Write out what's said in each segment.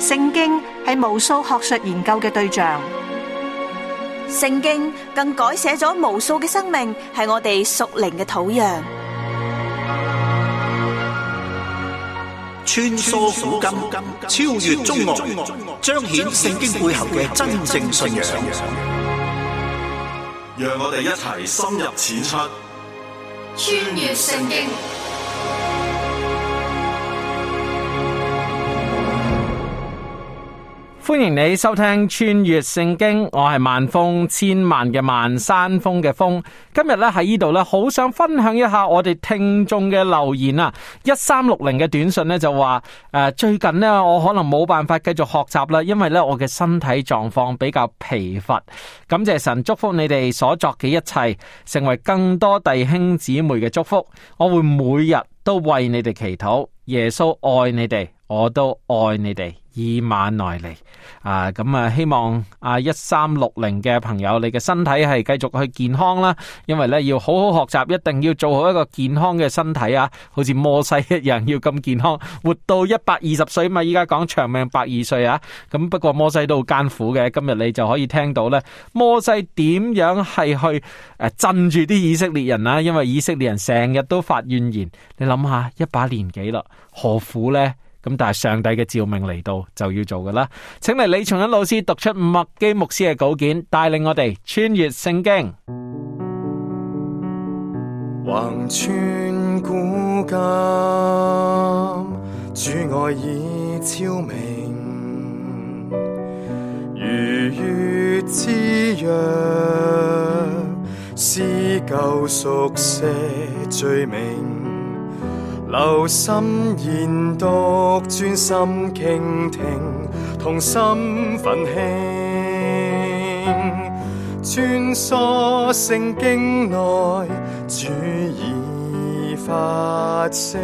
聖經係無數學術研究嘅對象， 聖經更改寫咗無數嘅生命，係我哋屬靈嘅土壤。 穿梭古今，超越中外，彰顯聖經背後嘅真正信仰。 讓我哋一齊深入淺出， 穿越聖經。 歡迎你收聽穿越聖經，我係萬峰，千萬嘅萬，山峰嘅峰。今日咧喺呢度咧，好想分享一下我哋聽眾嘅留言啊！1360嘅短信咧就話最近呢，我可能冇辦法繼續學習啦，因為咧我嘅身體狀況比較疲乏。感謝神祝福你哋所作嘅一切，成為更多弟兄姊妹嘅祝福。我會每日都為你哋祈禱，耶穌愛你哋，我都愛你哋。以馬內利希望1360嘅朋友，你嘅身體係繼續去健康啦，因為咧要好好學習，一定要做好一個健康嘅身體啊，好似摩西一樣要咁健康，活到120歲嘛，依家講長命120歲啊，咁不過摩西都好艱苦嘅，今日你就可以聽到咧，摩西點樣係去鎮住啲以色列人啊，因為以色列人成日都發怨言，你諗下一把年紀啦，何苦呢？咁但係上帝嘅召命嚟到就要做㗎啦，請嚟李松恩老師讀出麥基牧師嘅稿件，帶領我哋穿越聖經。 橫穿古今，主愛已昭明，如月之約，撕舊熟寫罪名。留心研讀，專心傾聽，同心奮興，穿梭聖經內，主已發聲，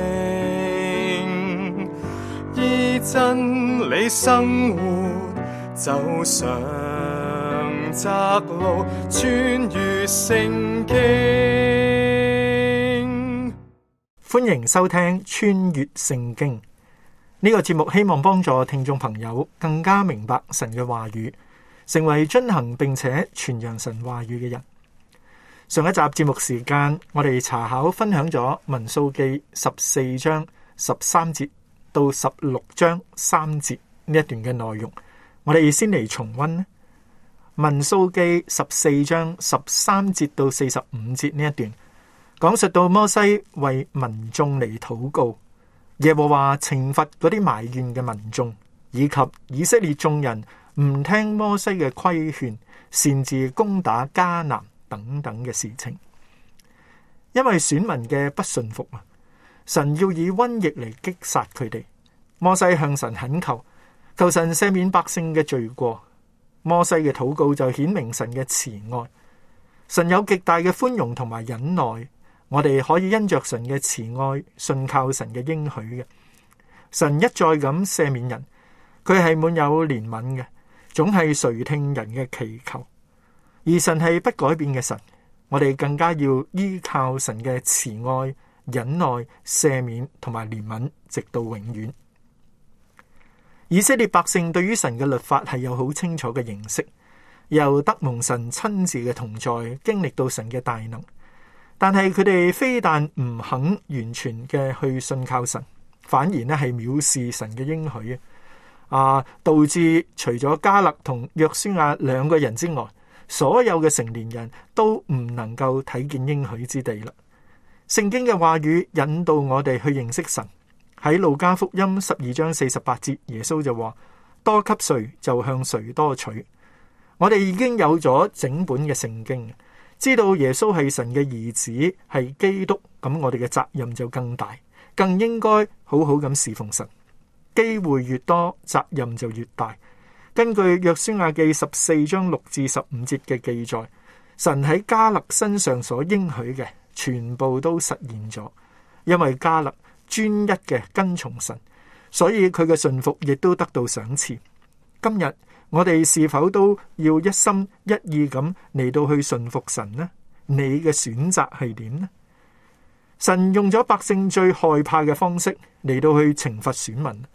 依真理生活，走上窄路，穿越聖經。 歡迎收聽穿越聖經呢個節目，希望幫助聽眾朋友更加明白神嘅話語，成為遵行並且傳揚神話語嘅人。上一集節目時間，我哋查考分享咗民數記14章13節到16章3節呢一段嘅內容，我哋先嚟重溫民數記14章13節到45節呢一段。講述到摩西為民眾嚟禱告，耶和華懲罰嗰啲埋怨嘅民眾，以及以色列眾人唔聽摩西嘅規勸，擅自攻打迦南等等嘅事情。因為選民嘅不順服啊，神要以瘟疫嚟擊殺佢哋。摩西向神懇求，求神赦免百姓嘅罪過。摩西嘅禱告就顯明神嘅慈愛，神有極大嘅寬容同埋忍耐。我哋可以因着神嘅慈愛，信靠神嘅應許嘅。神一再咁赦免人，佢係滿有憐憫嘅，總係垂聽人嘅祈求。而神係不改變嘅神，我哋更加要依靠神嘅慈愛、忍耐、赦免同埋憐憫，直到永遠。以色列百姓對於神嘅律法係有好清楚嘅認識，又得蒙神親自嘅同在，經歷到神嘅大能。但係佢哋非但唔肯完全嘅去信靠神，反而呢係藐視神嘅應許導致除咗迦勒同約書亞兩個人之外，所有嘅成年人都唔能夠睇見應許之地啦。聖經嘅話語引導我哋去認識神。喺路加福音12章48節，耶穌就話：多給誰就向誰多取。我哋已經有咗整本嘅聖經，知道耶穌係神嘅兒子，係基督，咁我哋嘅責任就更大，更應該好好咁侍奉神。機會越多，責任就越大。根據約書亞記14章6至15節嘅記載，神喺迦勒身上所應許嘅全部都實現咗，因為迦勒專一嘅跟從神，所以佢嘅信服亦都得到賞賜。今日我哋是否都要一心一意咁嚟到去順服神呢？你嘅選擇係點呢？神用咗百姓最害怕嘅方式嚟到去懲罰選民，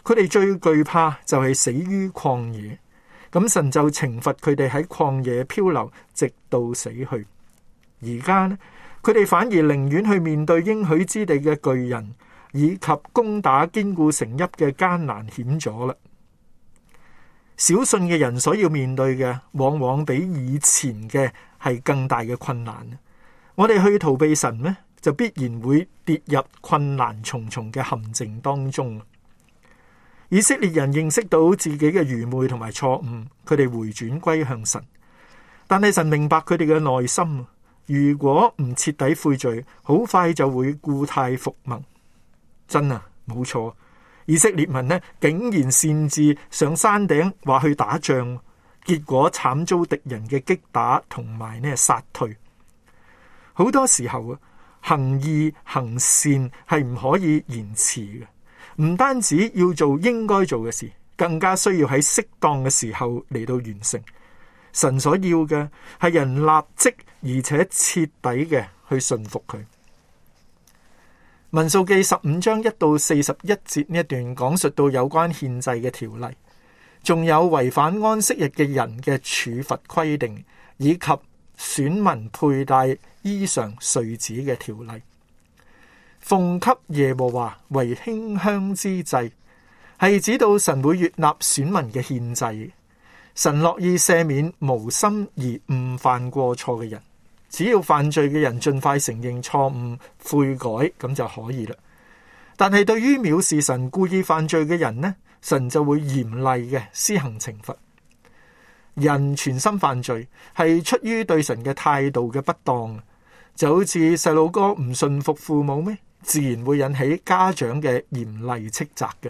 佢哋最懼怕就係死於曠野，咁神就懲罰佢哋喺曠野漂流，直到死去。而家呢，佢哋反而寧願去面對應許之地嘅巨人，以及攻打堅固城邑嘅艱難險阻啦。小信嘅人所要面對嘅，往往比以前嘅係更大嘅困難。我哋去逃避神呢，就必然會跌入困難重重嘅陷阱當中。以色列人認識到自己嘅愚昧同埋錯誤，佢哋回轉歸向神。但係神明白佢哋嘅內心，如果唔徹底悔罪，好快就會故態復萌。真啊，冇錯。以色列民呢，竟然擅自上山頂話去打仗，結果慘遭敵人嘅擊打同埋呢殺退。好多時候啊，行義行善係唔可以延遲嘅，唔單止要做應該做嘅事，更加需要喺適當嘅時候嚟到完成。神所要嘅係人立即而且徹底嘅去順服佢。民數記15章1到41節呢一段講述到有關獻祭嘅條例，仲有違反安息日嘅人嘅處罰規定，以及選民佩戴衣裳穗子嘅條例。奉給耶和華為馨香之祭，係指到神會悅納選民嘅獻祭。神樂意赦免無心而誤犯過錯嘅人，只要犯罪嘅人盡快承認錯誤悔改，咁就可以啦。但係對於藐視神故意犯罪嘅人呢，神就會嚴厲嘅施行懲罰。人全心犯罪係出於對神嘅態度嘅不當，就好似細路哥唔順服父母咩，自然會引起家長嘅嚴厲斥責嘅。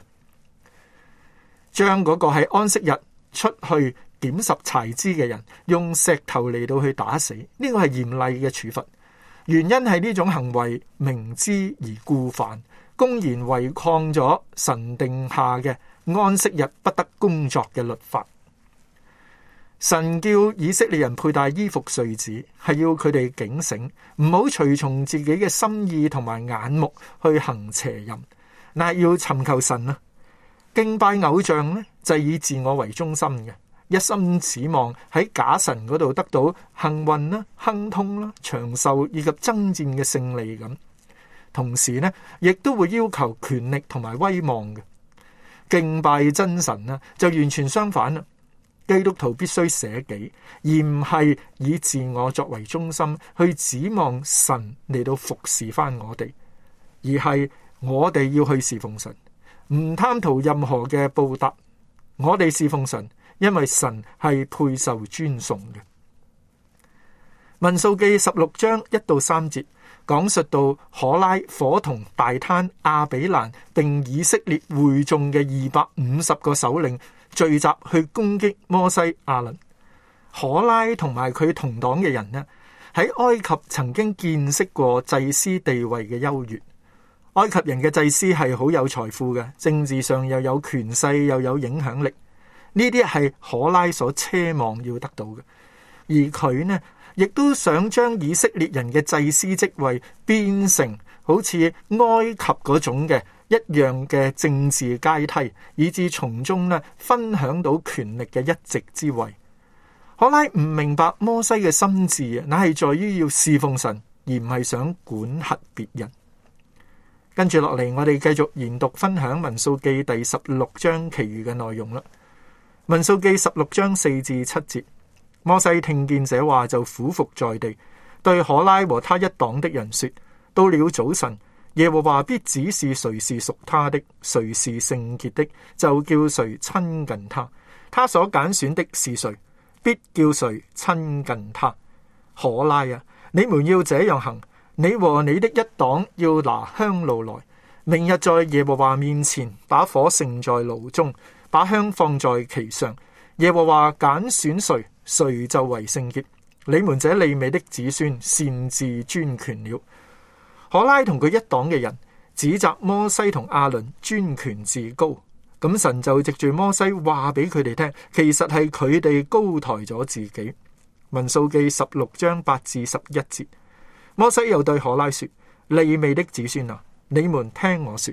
將嗰個係安息日出去撿拾柴枝嘅人用石頭嚟到去打死，呢個係嚴厲嘅處罰。原因係呢種行為明知而故犯，公然違抗咗神定下嘅安息日不得工作嘅律法。神叫以色列人佩戴衣服穗子，係要佢哋警醒，唔好隨從自己嘅心意同埋眼目去行邪淫，嗱，要尋求神啊！敬拜偶像呢，就係以自我為中心嘅，一心指望喺假神嗰度得到幸運啦、亨通啦、長壽以及爭戰嘅勝利咁。同時呢，亦都會要求權力同埋威望嘅。敬拜真神呢，就完全相反啦。基督徒必須捨己，而唔係以自我作為中心去指望神嚟到服侍翻我哋，而係我哋要去侍奉神，唔貪圖任何嘅報答。我哋侍奉神，因為神係配受尊崇嘅。民數記16章1到3節講述到可拉、伙同、大坍、亞比蘭並以色列會眾嘅250個首領聚集去攻擊摩西、亞倫。可拉同埋佢同黨嘅人呢，喺埃及曾經見識過祭司地位嘅優越。埃及人嘅祭司係好有財富嘅，政治上又有權勢又有影響力，呢啲係可拉所奢望要得到嘅。而佢呢，亦都想將以色列人嘅祭司職位變成好似埃及嗰種嘅一樣嘅政治階梯，以致從中呢分享到權力嘅一席之位。可拉唔明白摩西嘅心志，乃係在於要侍奉神，而唔係想管轄別人。跟住落嚟，我哋繼續研讀分享民數記第16章其餘嘅內容啦。民數記16章4至7節，摩西聽見這話就俯伏在地，對可拉和他一黨的人說：到了早晨，耶和華必指示誰是屬他的，誰是聖潔的，就叫誰親近他。他所揀選的是誰，必叫誰親近他。可拉啊，你們要這樣行。你和你的一黨要拿香爐來，明日在耶和華面前把火盛在爐中，把香放在其上。耶和華揀選誰，誰就為聖潔。你們這利未的子孫擅自專權了。可拉同佢一黨嘅人指責摩西同亞倫專權自高，咁神就藉住摩西話俾佢哋聽，其實係佢哋高抬咗自己。民數記16章8至11節。摩西又對可拉說：利未的子孫啊，你們聽我說，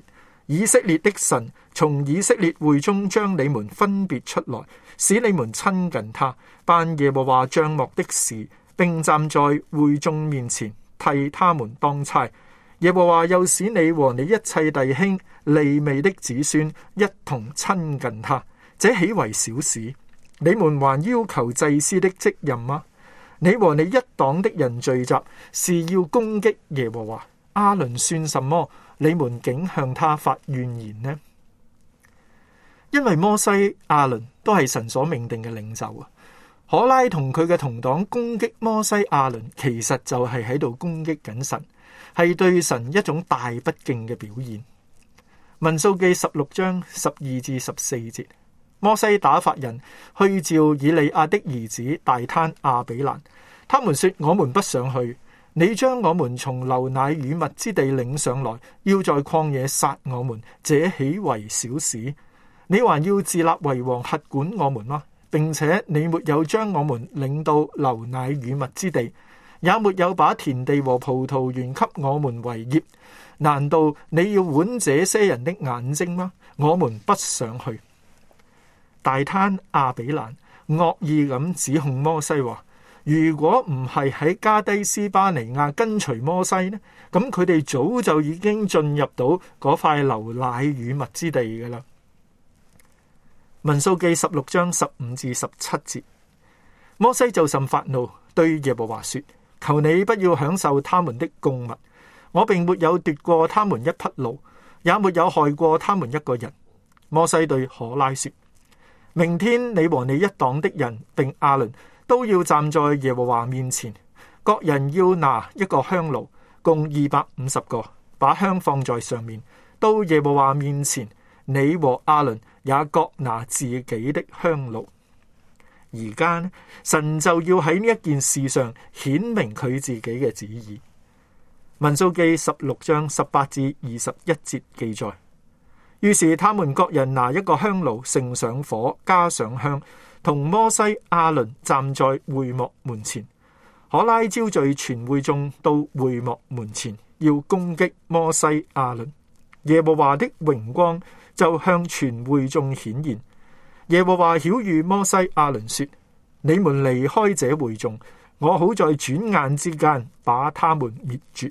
以色列的神從以色列會中將你們分別出來，使你們親近他，辦耶和華帳幕的事，並站在會眾面前替他們當差。耶和華又使你和你一切弟兄利未的子孫一同親近他，這豈為小事？你們還要求祭司的職任嗎？你和你一黨的人聚集，是要攻擊耶和華。亞倫算什麼？你們竟向他發怨言呢？因為摩西、亞倫都係神所命定嘅領袖啊。可拉同佢嘅同黨攻擊摩西、亞倫，其實就係喺度攻擊緊神，係對神一種大不敬嘅表現。民數記16章12至14節，摩西打發人去召以利亞的兒子大坍亞比蘭，他們說：我們不想去，你將我們從流奶與蜜之地領上來，要在曠野殺我們，這豈為小事？你還要自立為王，轄管我們嗎？並且你沒有將我們領到流奶與蜜之地，也沒有把田地和葡萄園給我們為業，難道你要剜這些人的眼睛嗎？我們不想去。大坍亞比蘭惡意咁指控摩西話：如果唔係喺加低斯巴尼亞跟隨摩西呢，咁佢哋早就已經進入到嗰塊流奶與蜜之地㗎喇。民數記16章15至17節，摩西就甚發怒，對耶和華說：求你不要享受他們的供物，我並沒有奪過他們一匹驢，也沒有害過他們一個人。摩西對可拉說：明天你和你一黨的人並亞倫都要站在耶和華面前，各人要拿一個香爐，共250個，把香放在上面，到耶和華面前。你和亞倫也各拿自己的香爐。而家呢，神就要喺呢一件事上顯明佢自己嘅旨意。民數記16章18至21節記載：於是他們各人拿一個香爐，盛上火，加上香，同摩西、亞倫站在會幕門前。可拉招聚全會眾到會幕門前，要攻擊摩西、亞倫。耶和華的榮光就向全會眾顯現。耶和華曉諭摩西、亞倫說：你們離開這會眾，我好在轉眼之間把他們滅絕。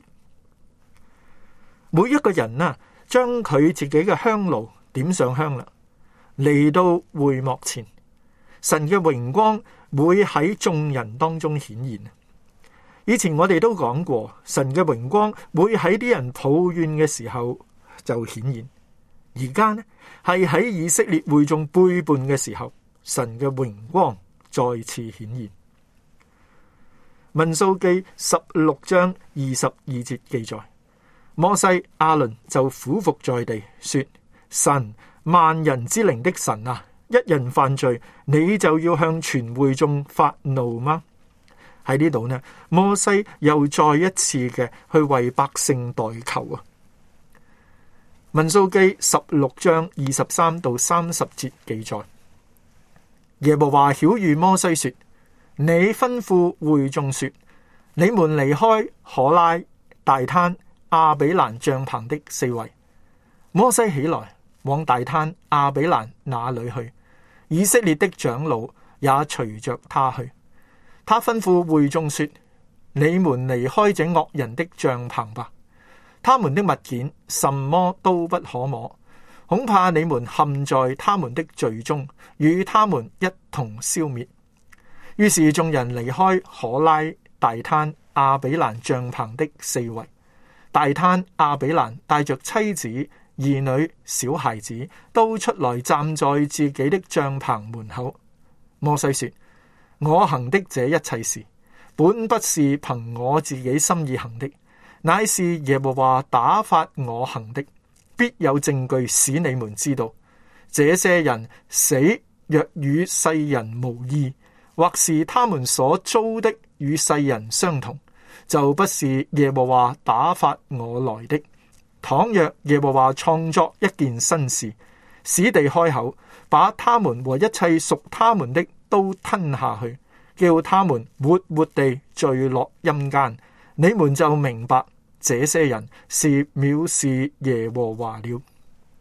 每一個人啊，將佢自己嘅香爐點上香啦，嚟到會幕前，神嘅榮光會喺眾人當中顯現。以前我哋都講過，神嘅榮光會喺啲人抱怨嘅時候就顯現。而家呢，係喺以色列會眾背叛嘅時候，神嘅榮光再次顯現。民數記16章22節記載：摩西、亞倫就俯伏在地，說：神，萬人之靈的神啊，一人犯罪，你就要向全會眾發怒嗎？喺呢度呢，摩西又再一次嘅去為百姓代求啊。民數記16章23到30節記載：耶和華曉諭摩西說：你吩咐會眾說，你們離開可拉、大坍、亞比蘭帳棚的四圍。摩西起來往大坍、亞比蘭那裏去，以色列的長老也隨着他去。他吩咐會眾說：你們離開這惡人的帳棚吧。他們的物件什麼都不可摸，恐怕你們陷在他們的罪中，與他們一同消滅。於是眾人離開可拉、大坍、亞比蘭帳棚的四圍。大坍、亞比蘭帶着妻子、兒女、小孩子，都出來站在自己的帳棚門口。摩西說：我行的這一切事，本不是憑我自己心意行的，乃是耶和華打發我行的，必有證據使你們知道。這些人死若與世人無異，或是他們所遭的與世人相同，就不是耶和華打發我來的。倘若耶和華創作一件新事，使地開口，把他們和一切屬他們的都吞下去，叫他們活活地墜落陰間，你們就明白這些人是藐視耶和華了。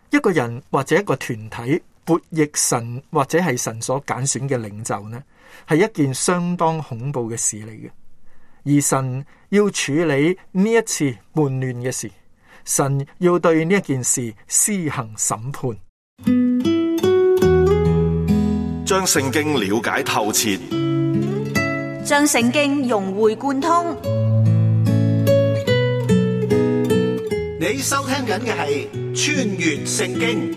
一個人或者一個團體悖逆神或者係神所揀選嘅領袖呢，係一件相當恐怖嘅事嚟嘅。而神要處理呢一次叛亂嘅事，神要對呢一件事施行審判。 將聖經了解透徹， 將聖經融會貫通。 你收聽緊嘅係穿越聖經。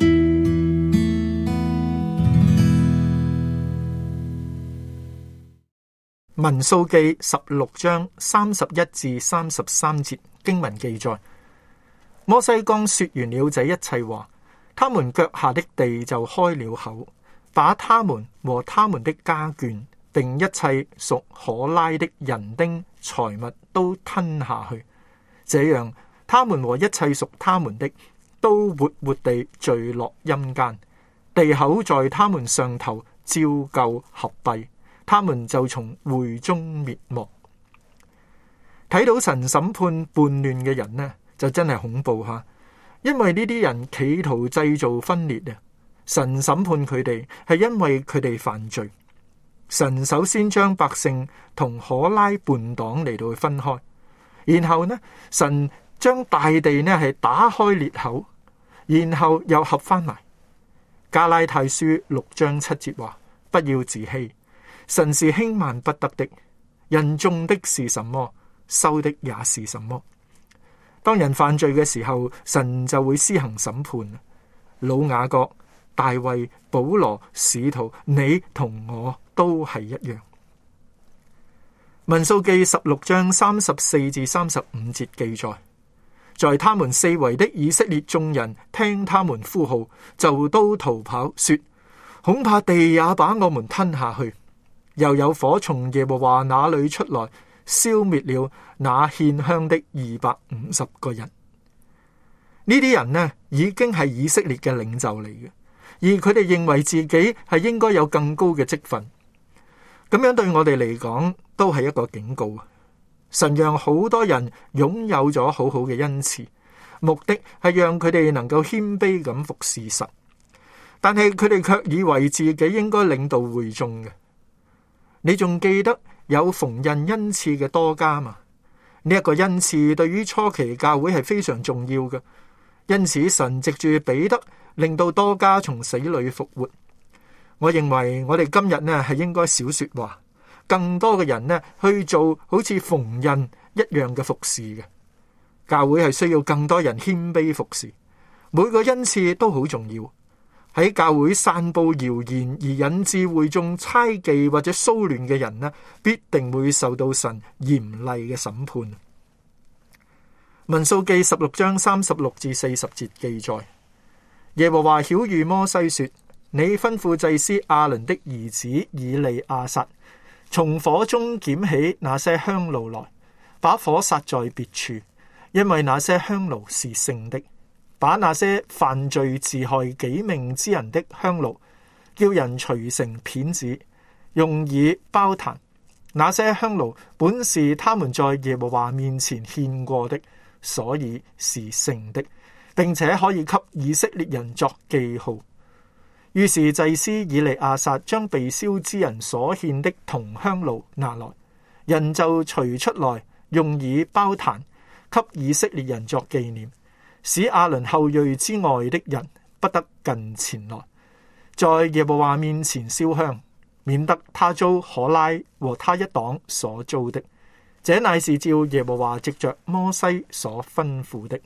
民數記16章31至33節經文記載，摩西剛說完了這一切話，他們腳下的地就開了口，把他們和他們的家眷並一切屬可拉的人丁財物都吞下去。這樣，他們和一切屬他們的都活活地墜落陰間，地口在他們上頭照舊合閉，他們就從會中滅亡。睇到神審判叛亂嘅人呢，就真係恐怖吓，因為呢啲人企圖製造分裂啊！神審判佢哋係因為佢哋犯罪。神首先將百姓同可拉叛黨嚟到去分開，然後呢，神將大地呢係打開裂口，然後又合翻埋。加拉太書6章7節話：不要自欺，神是輕慢不得的，人種的是什麼，收的也是什麼。當人犯罪嘅時候，神就會施行審判。老雅各、大衛、保羅、使徒，你同我都係一樣。民數記16章34至35節記載，在他們四圍的以色列眾人聽他們呼號，就都逃跑，說：恐怕地也把我們吞下去。又有火從耶和華那裏出來，消滅了那獻香的250個人。呢啲人呢，已經係以色列嘅領袖嚟嘅，而佢哋認為自己係應該有更高嘅職分。咁樣對我哋嚟講，都係一個警告。神讓好多人擁有咗好好嘅恩賜，目的係讓佢哋能夠謙卑咁服侍神，但係佢哋卻以為自己應該領導會眾嘅。你仲記得有縫紉恩賜嘅多加嘛？呢一個恩賜對於初期教會係非常重要嘅，因此神藉住彼得令到多加從死裏復活。我認為我哋今日呢係應該少說話，更多嘅人呢去做好似縫紉一樣嘅服侍嘅。教會係需要更多人謙卑服侍，每個恩賜都好重要。喺教會散布謠言而引致會眾猜忌或者騷亂嘅人呢，必定會受到神嚴厲嘅審判。民數記16章36至40節記載，耶和華曉諭摩西說：你吩咐祭司亞倫的兒子以利亞撒，從火中撿起那些香爐來，把火撒在別處，因為那些香爐是聖的。把那些犯罪自害己命之人的香爐，叫人錘成片子，用以包壇。那些香爐本是他們在耶和華面前獻過的，所以是聖的，並且可以給以色列人作記號。於是祭司以利亞撒將被燒之人所獻的銅香爐拿來，人就取出來，用以包壇，給以色列人作紀念，使亞倫後裔之外的人不得近前來，在耶和華面前燒香，免得他遭可拉和他一黨所遭的。這乃是照耶和華藉着摩西所吩咐的。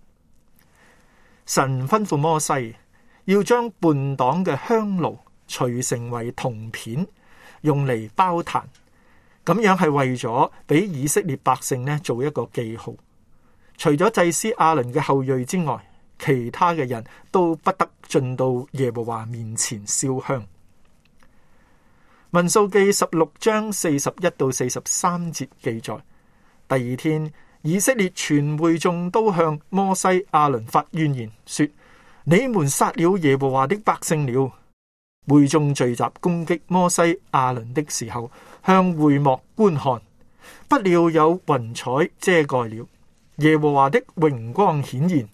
神吩咐摩西要將叛黨嘅香爐錘成為銅片，用嚟包壇，咁樣係為咗俾以色列百姓呢做一個記號。除咗祭司亞倫嘅後裔之外，其他嘅人都不得進到耶和華面前燒香。民數記16章41到43節記載，第二天以色列全會眾都向摩西亞倫發怨言，說：你們殺了耶和華的百姓了。會眾聚集攻擊摩西亞倫的時候，向會幕觀看，不料有雲彩遮蓋了，耶和華的榮光顯現，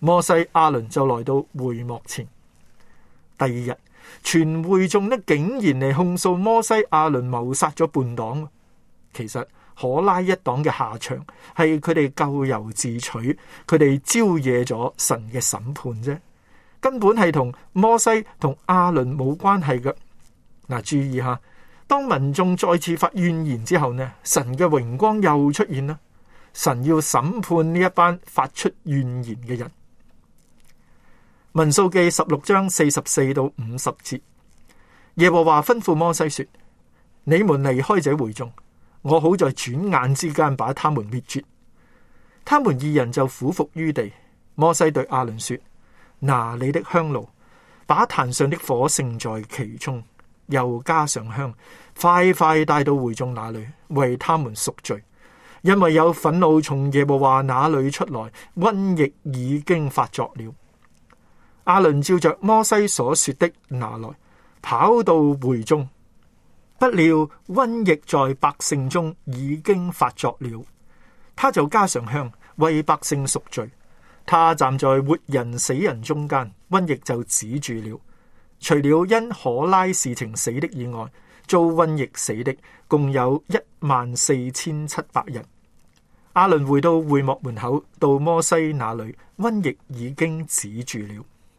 摩西、亞倫就來到會幕前。第二日，全會眾呢竟然嚟控訴摩西、亞倫謀殺咗叛黨。其實可拉一黨嘅下場係佢哋咎由自取，佢哋招惹咗神嘅審判啫，根本係同摩西同亞倫冇關係嘅。嗱，注意下，當民眾再次發怨言之後呢，神嘅榮光又出現啦。神要審判呢一班發出怨言嘅人。民數記16章44到50節，耶和華吩咐摩西說：你們離開這會眾，我好在轉眼之間把他們滅絕。他們二人就俯伏於地。摩西對亞倫說：拿你的香爐，把壇上的火盛在其中，又加上香，快快帶到會眾那裏，為他們贖罪。因為有憤怒從耶和華那裏出來，瘟疫已經發作了。亞倫照着摩西所說的拿來，跑到會中，不料瘟疫在百姓中已經發作了，他就加上香，為百姓贖罪。他站在活人死人中間，瘟疫就止住了。除了因可拉事情死的以外，遭瘟疫死的共有14700人。亞倫回到會幕門口，到摩西那裏，瘟疫已經止住了。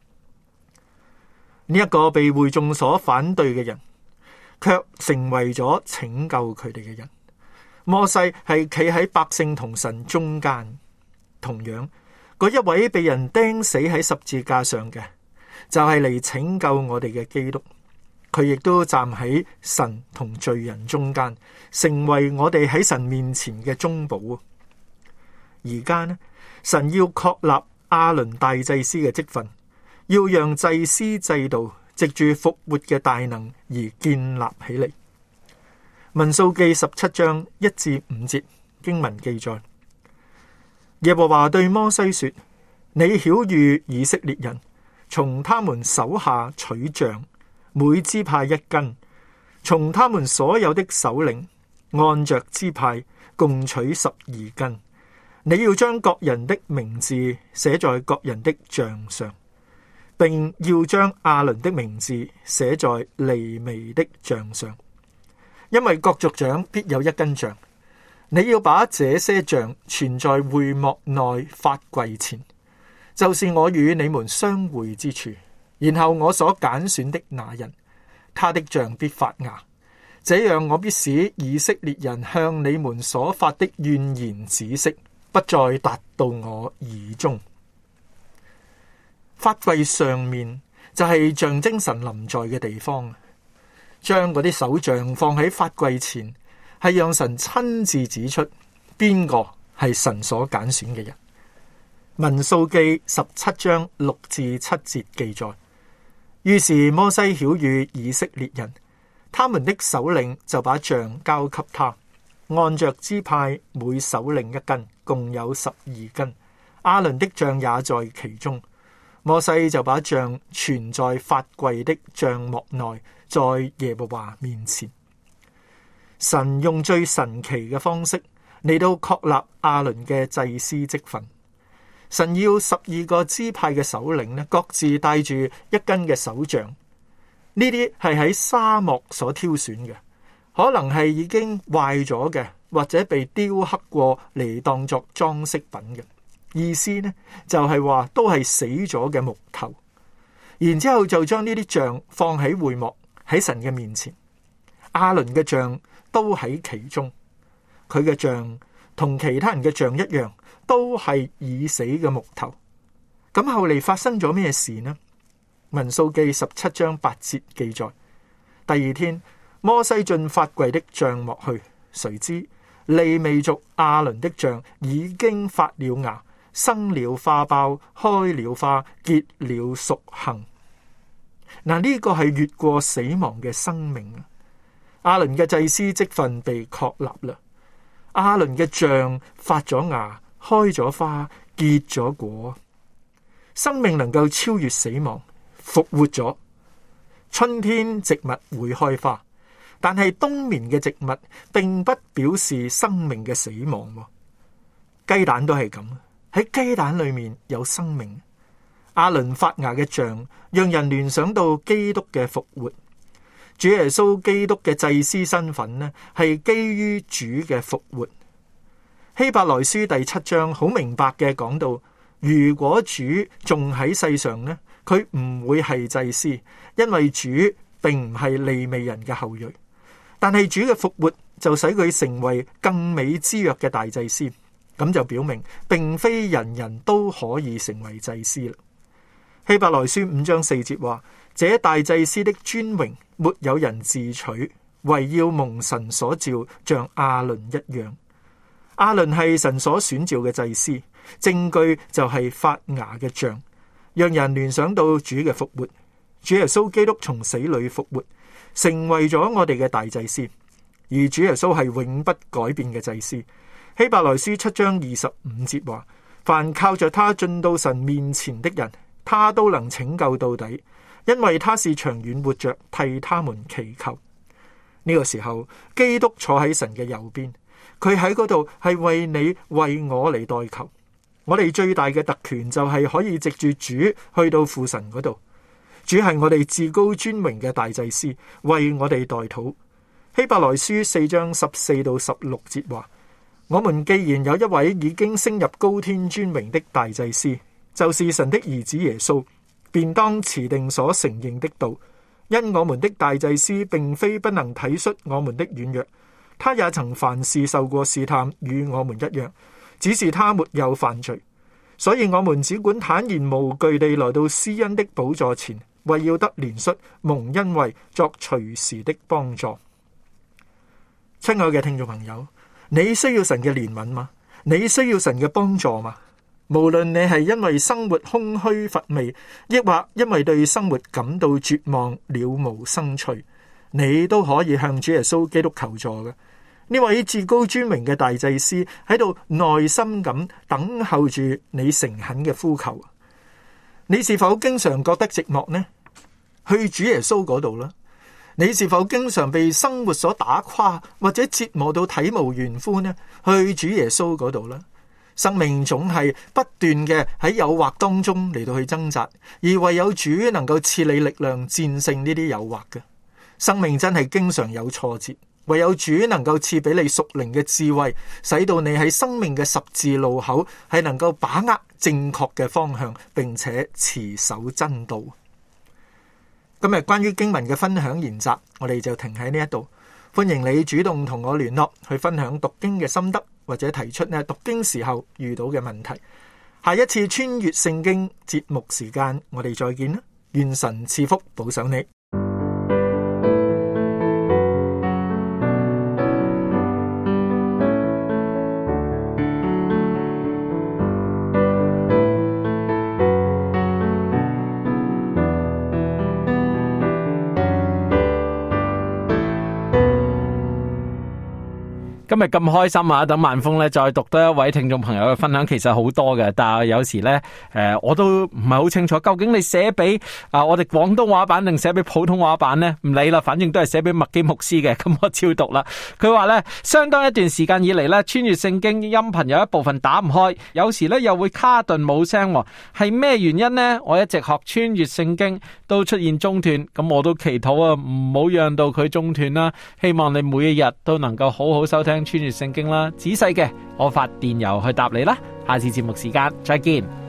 呢一個被會眾所反對嘅人，卻成為咗拯救佢哋嘅人。摩西係企喺百姓同神中間。同樣，嗰一位被人釘死喺十字架上嘅，就係嚟拯救我哋嘅基督。佢亦都站喺神同罪人中間，成為我哋喺神面前嘅中保。而家呢，神要確立亞倫大祭司嘅職分，要讓祭司制度藉住復活嘅大能而建立起嚟。民數記17章1至5節經文記載：耶和華對摩西說：你曉諭以色列人，從他們手下取杖，每支派一根，從他們所有的首領按着支派共取12根。你要將各人的名字寫在各人的杖上，並要將亞倫的名字寫在利未的杖上，因為各族長必有一根杖。你要把這些杖存在會幕內法櫃前，就是我與你們相會之處。然後我所揀選的那人，他的杖必發芽，這樣我必使以色列人向你們所發的怨言止息，不再達到我耳中。法櫃上面就係象徵神臨在嘅地方，將嗰啲手杖放喺法櫃前，係讓神親自指出邊個係神所揀選嘅人。民數記17章6至7節記載：於是摩西曉諭以色列人，他們的首領就把杖交給他，按着支派每首領一根，共有12根。亞倫的杖也在其中。摩西就把杖存在法櫃的帳幕內，在耶和華面前。神用最神奇嘅方式嚟到確立亞倫嘅祭司職分。神要12個支派嘅首領呢，各自帶住一根嘅手杖。呢啲係喺沙漠所挑選嘅，可能係已經壞咗嘅，或者被雕刻過嚟當作裝飾品嘅。意思呢就係話都係死咗嘅木頭，然之後就將呢啲杖放喺會幕，喺神嘅面前。亞倫嘅杖都喺其中，佢嘅杖同其他人嘅杖一樣，都係已死嘅木頭。咁後嚟發生咗咩事呢？民數記17章8節記載：第二天，摩西進法櫃的帳幕去，誰知利未族亞倫的杖已經發了芽，生了花苞，開了花，結了熟杏。嗱，呢個係越過死亡嘅生命啊！亞倫嘅祭司職分被確立啦。亞倫嘅杖發咗芽，開咗花，結咗果，生命能夠超越死亡，復活咗。春天植物會開花，但係冬眠嘅植物並不表示生命嘅死亡。雞蛋都係咁。喺雞蛋裏面有生命， 亞倫發芽嘅像，讓人聯想到基督嘅復活。主耶穌基督嘅祭司身份呢，係基於主嘅復活。希伯來書第7章好明白嘅講到，如果主仲喺世上呢，佢唔會係祭司，因為主並唔係利未人嘅後裔。但係主嘅復活就使佢成為更美之約嘅大祭司，咁就表明並非人人都可以成為祭司啦。希伯來書5章4節話：這大祭司的尊榮沒有人自取，為要蒙神所召，像亞倫一樣。亞倫係神所選召嘅祭司，證據就係發芽嘅像，讓人聯想到主嘅復活。主耶穌基督從死裏復活，成為咗我哋嘅大祭司，而主耶穌係永不改變嘅祭司。希伯來書7章25節話：凡靠着他進到神面前的人，他都能拯救到底，因為他是長遠活着，替他們祈求。呢個時候，基督坐喺神嘅右邊，佢喺嗰度係為你為我嚟代求。我哋最大嘅特權就係可以藉住主去到父神嗰度。主係我哋至高尊榮嘅大祭司，為我哋代禱。希伯來書4章14到16節話：我們既然有一位已經升入高天尊榮的大祭司，就是神的兒子耶穌，便當持定所承認的道。因我們的大祭司並非不能體恤我們的軟弱，他也曾凡事受過試探，與我們一樣，只是他沒有犯罪。所以我們只管坦然無懼地來到施恩的寶座前，為要得憐恤，蒙恩惠，作隨時的幫助。親愛嘅聽眾朋友，你需要神嘅憐憫嗎？你需要神嘅幫助嗎？無論你係因為生活空虛乏味，抑或因為對生活感到絕望了無生趣，你都可以向主耶穌基督求助嘅。呢位至高尊榮嘅大祭司喺度耐心咁等候住你誠懇嘅呼求。你是否經常覺得寂寞呢？去主耶穌嗰度啦。你是否經常被生活所打垮，或者折磨到體無完膚呢？去主耶穌嗰度啦。生命總係不斷嘅喺誘惑當中嚟到去掙扎，而唯有主能夠賜你力量戰勝呢啲誘惑嘅。生命真係經常有挫折，唯有主能夠賜俾你屬靈嘅智慧，使到你喺生命嘅十字路口係能夠把握正確嘅方向，並且持守真道。今日關於經文嘅分享研習，我哋就停喺呢一度。歡迎你主動同我聯絡，去分享讀經嘅心得，或者提出讀經時候遇到嘅問題。下一次穿越聖經節目時間，我哋再見啦！願神賜福保守你。 今日咁開心啊！等萬峰咧再讀多一位聽眾朋友嘅分享，其實好多嘅，但係有時咧我都唔係好清楚，究竟你寫俾我哋廣東話版定寫俾普通話版呢？唔理啦，反正都係寫俾麥基牧師嘅，咁我照讀啦。佢話咧，相當一段時間以嚟咧，穿越聖經音頻有一部分打唔開，有時咧又會卡頓冇聲，係咩原因呢？我一直學穿越聖經都出現中斷，咁我都祈禱啊，唔好讓到佢中斷啦。希望你每一日都能夠好好收聽穿越聖經啦，仔細嘅，我發電郵去答你啦。下次節目時間再見。